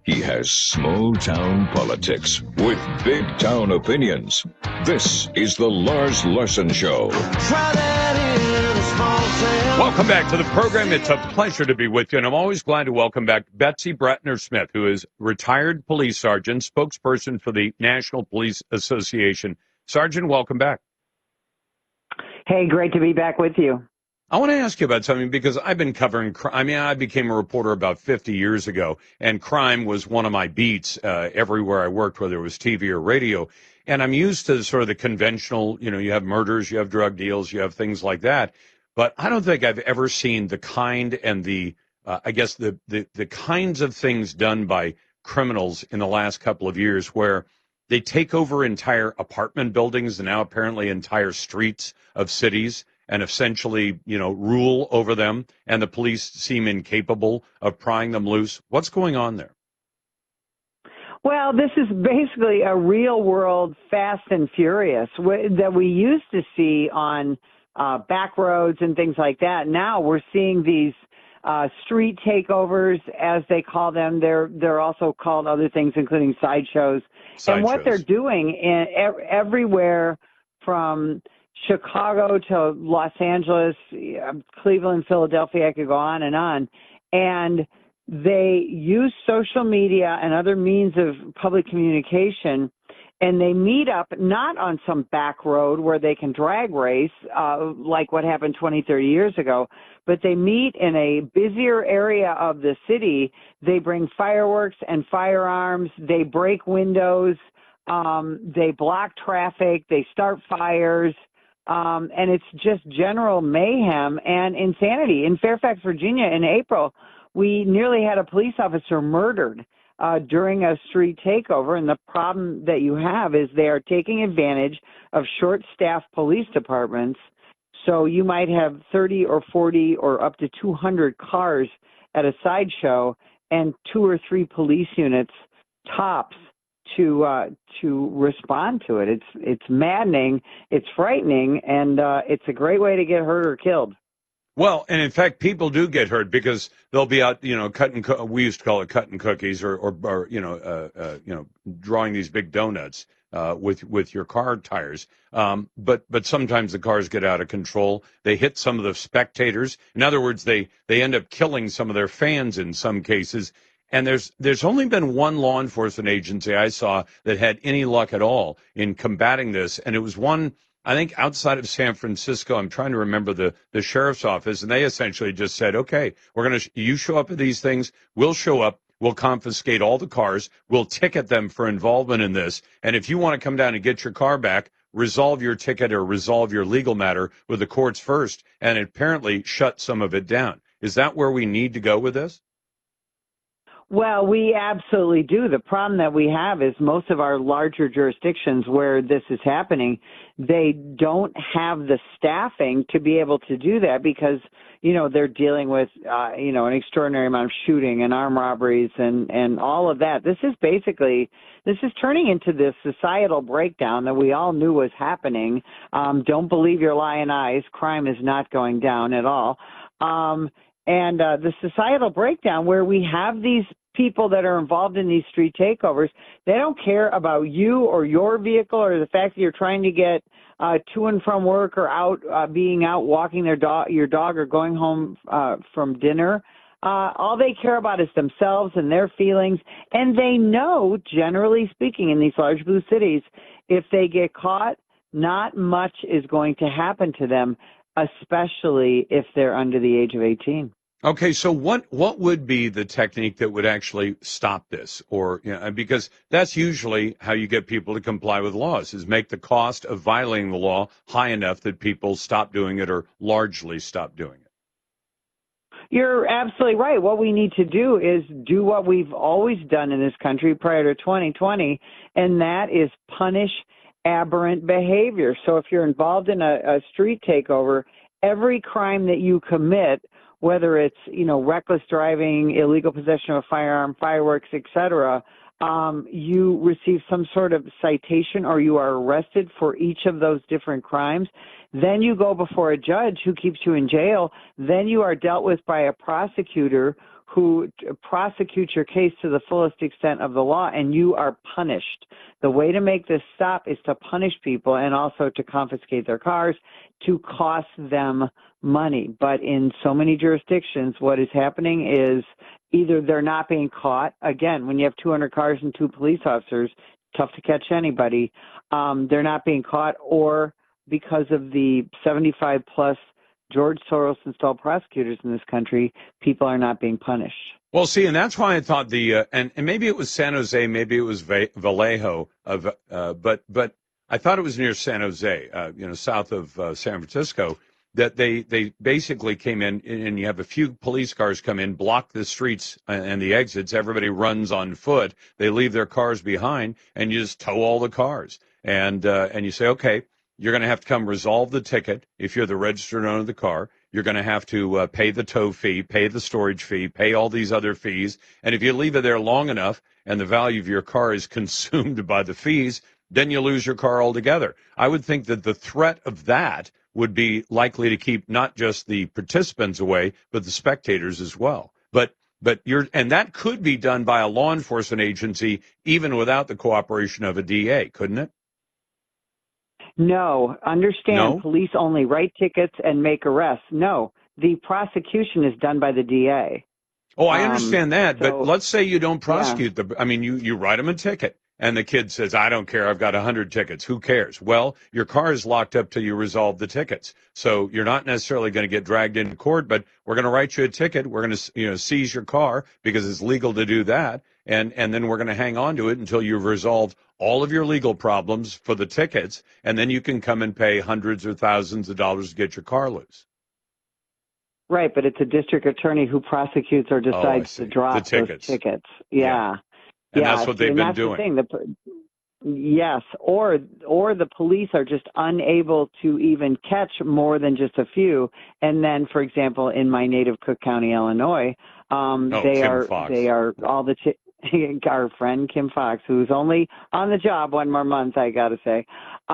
He has small town politics with big town opinions. This is the Lars Larson Show. Welcome back to the program. It's a pleasure to be with you, and I'm always glad to welcome back Betsy Bratner Smith, who is retired police sergeant, spokesperson for the National Police Association. Sergeant, welcome back. Hey, great to be back with you. I want to ask you about something because I've been covering crime. I mean, I became a reporter about 50 years ago, and crime was one of my beats everywhere I worked, whether it was TV or radio. And I'm used to sort of the conventional, you have murders, you have drug deals, you have things like that. But I don't think I've ever seen the kind and the kinds of things done by criminals in the last couple of years where they take over entire apartment buildings and now apparently entire streets of cities and essentially, rule over them, and the police seem incapable of prying them loose. What's going on there? Well, this is basically a real world Fast and Furious that we used to see on back roads and things like that. Now we're seeing these street takeovers, as they call them. They're also called other things, including sideshows. And what they're doing everywhere from Chicago to Los Angeles, Cleveland, Philadelphia, I could go on. And they use social media and other means of public communication, and they meet up not on some back road where they can drag race, like what happened 20, 30 years ago, but they meet in a busier area of the city. They bring fireworks and firearms. They break windows. They block traffic. They start fires. And it's just general mayhem and insanity. In Fairfax, Virginia, in April, we nearly had a police officer murdered during a street takeover. And the problem that you have is they are taking advantage of short-staffed police departments. So you might have 30 or 40 or up to 200 cars at a sideshow and 2 or 3 police units tops to respond to it. It's maddening, it's frightening, and it's a great way to get hurt or killed. Well, and in fact, people do get hurt because they'll be out, we used to call it cutting cookies or drawing these big donuts with your car tires. But sometimes the cars get out of control. They hit some of the spectators. In other words, they end up killing some of their fans in some cases. And there's only been one law enforcement agency I saw that had any luck at all in combating this, and it was one, I think, outside of San Francisco. I'm trying to remember the sheriff's office, and they essentially just said, okay, you show up at these things, we'll show up, we'll confiscate all the cars, we'll ticket them for involvement in this, and if you want to come down and get your car back, resolve your ticket or resolve your legal matter with the courts first, and it apparently shut some of it down. Is that where we need to go with this? Well, we absolutely do. The problem that we have is most of our larger jurisdictions where this is happening, they don't have the staffing to be able to do that because, they're dealing with, an extraordinary amount of shooting and armed robberies and all of that. This is turning into this societal breakdown that we all knew was happening. Don't believe your lying eyes. Crime is not going down at all. And the societal breakdown where we have these people that are involved in these street takeovers, they don't care about you or your vehicle or the fact that you're trying to get to and from work or out, being out walking your dog or going home from dinner. All they care about is themselves and their feelings. And they know, generally speaking, in these large blue cities, if they get caught, not much is going to happen to them, especially if they're under the age of 18. Okay, so what would be the technique that would actually stop this? Or because that's usually how you get people to comply with laws, is make the cost of violating the law high enough that people stop doing it or largely stop doing it. You're absolutely right. What we need to do is do what we've always done in this country prior to 2020, and that is punish aberrant behavior. So if you're involved in a street takeover, every crime that you commit, whether it's, reckless driving, illegal possession of a firearm, fireworks, etc., you receive some sort of citation or you are arrested for each of those different crimes. Then you go before a judge who keeps you in jail. Then you are dealt with by a prosecutor who prosecute your case to the fullest extent of the law, and you are punished. The way to make this stop is to punish people and also to confiscate their cars, to cost them money. But in so many jurisdictions, what is happening is either they're not being caught. Again, when you have 200 cars and 2 police officers, tough to catch anybody. They're not being caught, or because of the 75 plus George Soros installed prosecutors in this country, people are not being punished. Well, see, and that's why I thought and maybe it was San Jose, maybe it was Vallejo, but I thought it was near San Jose, south of San Francisco, that they basically came in, and you have a few police cars come in, block the streets and the exits. Everybody runs on foot. They leave their cars behind, and you just tow all the cars. And you say, okay, you're going to have to come resolve the ticket if you're the registered owner of the car. You're going to have to pay the tow fee, pay the storage fee, pay all these other fees. And if you leave it there long enough and the value of your car is consumed by the fees, then you lose your car altogether. I would think that the threat of that would be likely to keep not just the participants away, but the spectators as well. And that could be done by a law enforcement agency even without the cooperation of a DA, couldn't it? No, understand, No? Police only write tickets and make arrests. No, the prosecution is done by the DA. Oh, I understand that, but so- let's say you don't prosecute you write them a ticket, and the kid says, I don't care, I've got 100 tickets, who cares? Well, your car is locked up till you resolve the tickets. So you're not necessarily going to get dragged into court, but we're going to write you a ticket, we're going to seize your car because it's legal to do that, and then we're going to hang on to it until you've resolved all of your legal problems for the tickets, and then you can come and pay hundreds or thousands of dollars to get your car loose. Right, but it's a district attorney who prosecutes or decides to drop those tickets. Yeah. And that's what they've been And doing. that's the thing. Yes, or the police are just unable to even catch more than just a few. And then, for example, in my native Cook County, Illinois, they are all the our friend Kim Fox, who's only on the job one more month, I got to say.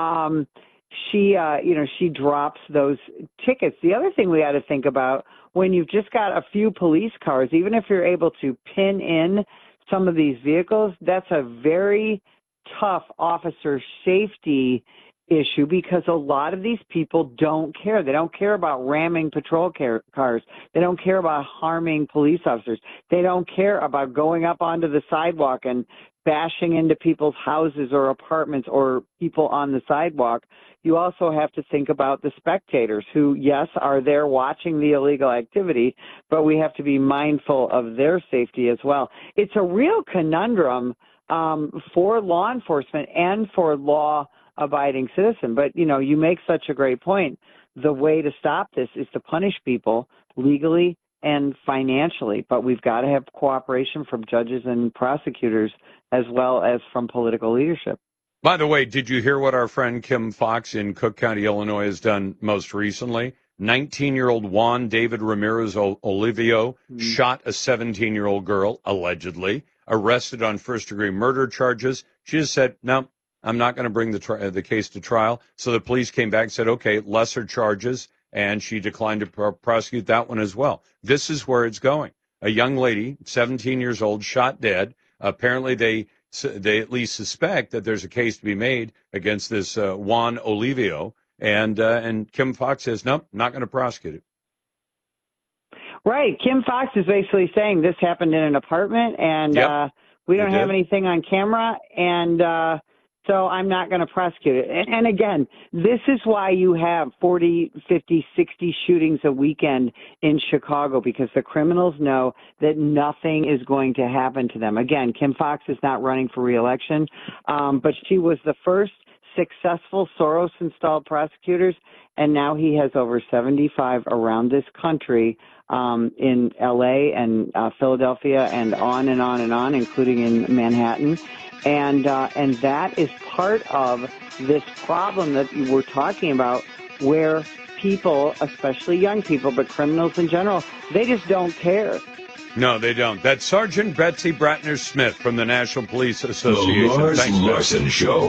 She drops those tickets. The other thing we got to think about, when you've just got a few police cars, even if you're able to pin in some of these vehicles, that's a very tough officer safety issue, because a lot of these people don't care. They don't care about ramming patrol cars. They don't care about harming police officers. They don't care about going up onto the sidewalk and bashing into people's houses or apartments or people on the sidewalk. You also have to think about the spectators who, yes, are there watching the illegal activity, but we have to be mindful of their safety as well. It's a real conundrum for law enforcement and for law-abiding citizen. But, you make such a great point. The way to stop this is to punish people legally and financially, but we've got to have cooperation from judges and prosecutors as well as from political leadership. By the way, did you hear what our friend Kim Fox in Cook County, Illinois has done most recently? 19-year-old Juan David Ramirez Olivio shot a 17-year-old girl, allegedly, arrested on first-degree murder charges. She just said, no, I'm not going to bring the case to trial. So the police came back and said, okay, lesser charges, and she declined to prosecute that one as well. This is where it's going. A young lady, 17 years old, shot dead. Apparently they at least suspect that there's a case to be made against this Juan Olivio, and Kim Fox says, nope, not going to prosecute it. Right. Kim Fox is basically saying this happened in an apartment, and we don't have anything on camera, and so I'm not going to prosecute it. And again, this is why you have 40, 50, 60 shootings a weekend in Chicago, because the criminals know that nothing is going to happen to them. Again, Kim Fox is not running for re-election, but she was the first successful Soros-installed prosecutors, and now he has over 75 around this country, in L.A. and Philadelphia and on and on and on, including in Manhattan. And that is part of this problem that we're talking about, where people, especially young people, but criminals in general, they just don't care. No, they don't. That's Sergeant Betsy Bratner Smith from the National Police Association. The Lars Thanks, Larson Show.